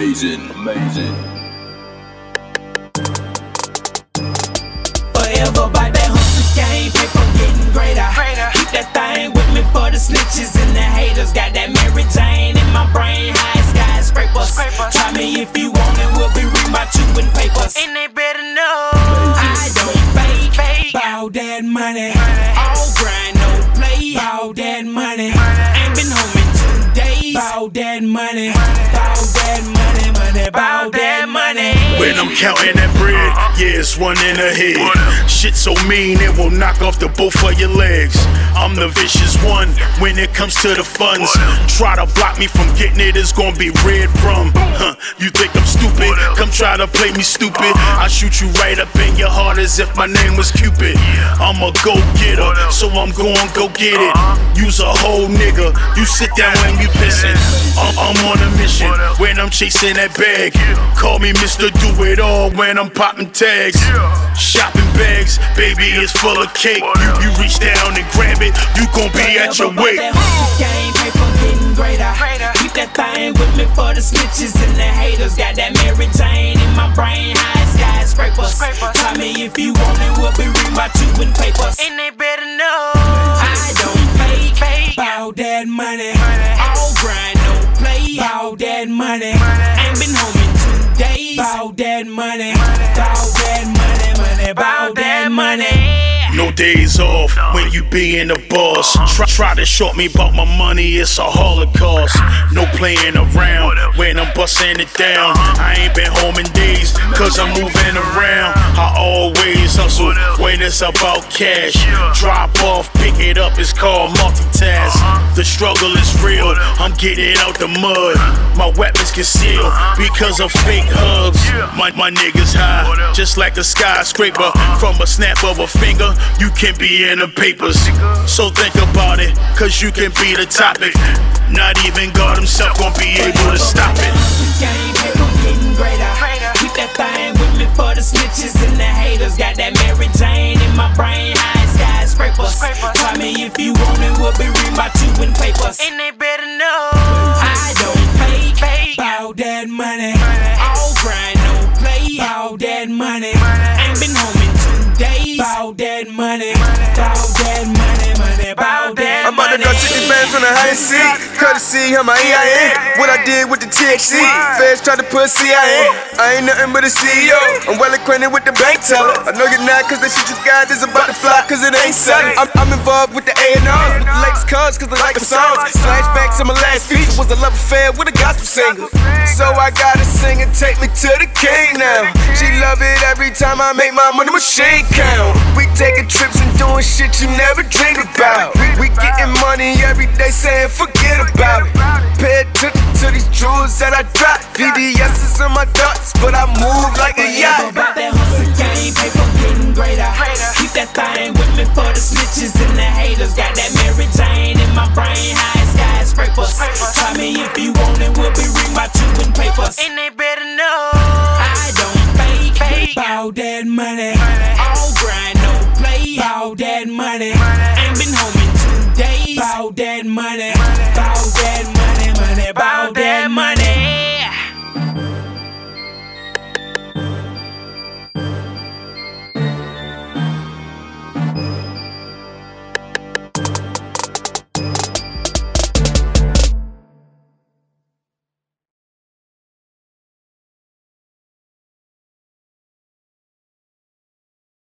amazing, amazing. Forever by that hustle game, paper getting greater. Keep that thing with me for the snitches and the haters. Got that Mary Jane in my brain, high skyscrapers. Try me if you want it, we'll be reading about you in papers. And they better know I don't fake, bout that money. All grind, no play, bout that money. Ain't been home in 2 days, bout that money. Bout that money, money, bout that money. When I'm counting that bread, yeah, it's one in the head. Shit so mean, it will knock off the both of your legs. I'm the vicious one when it comes to the funds. Try to block me from getting it, it's gonna be red rum. You think I'm stupid? Come try to play me stupid. I shoot you right up in your heart as if my name was Cupid. I'm a go-getter, so I'm going go get it. You's a whole nigga, you sit down when you pissing. I'm on a mission when I'm chasing that bag. Call me Mr. Do-It-All when I'm popping tags. Shopping bags, baby, it's full of cake. You reach down and grab it, you gon' be at your weight. That hustle game, paper getting greater. Keep that thing with me for the snitches and the haters. Got that Mary Jane in my brain, high skyscrapers. Try me if you want it, we'll be reading about you in papers. and they better know I don't fake, bout that money. All grind, no play, bout that money. Ain't been home in 2 days, bout that money. Bout that money, money, bout that money. No days off when you being the boss. Try to short me about my money, it's a holocaust. No playing around when I'm busting it down. I ain't been home in days, cause I'm moving around. I always hustle when it's about cash. Drop off, pick it up, it's called multitask. The struggle is real, I'm getting out the mud. My weapons concealed because of fake hugs. My niggas high, just like a skyscraper. From a snap of a finger, you can be in the papers. So think about it, cause you can be the topic. Not even God himself gon' be able to stop it. Game, paper getting greater. Keep that thing with me for the snitches and the haters. Got that Mary Jane in my brain, high skyscrapers. Try me if you want it, we'll be reading about you in papers. and they better know I don't fake, bout that money. All grind, no play, bout that money. Ain't been home in 2 days, bout that money. Bout that money, money, bout that money. I'm about to go take these bands from the high seat. Courtesy of my EIN. What I did with the THC. Feds tried to put CIA. I ain't nothing but a CEO. I'm well acquainted with the bank teller. I know you're not, cause the shit you got is about to fly, cause it ain't selling. I'm involved with the A&Rs, with the latest cars, cause I like the songs. Flashbacks of my last feature was a love affair with a gospel singer. So I gotta sing and take me to the king now. She love it every time I make my money machine count. We taking trips and doing shit you never dreamed about. We getting money every day saying forget about it. Pay attention to these jewels that I drop. VVS's in my thoughts, but I move like a yacht. About that hustle game, paper getting greater. Keep that thing with me for the snitches and the haters. Got that Mary Jane in my brain, high skyscrapers. Try me if you want it, we'll be reading about you in papers. and they better know I don't fake, bout that money. All grind, no play, bout that money.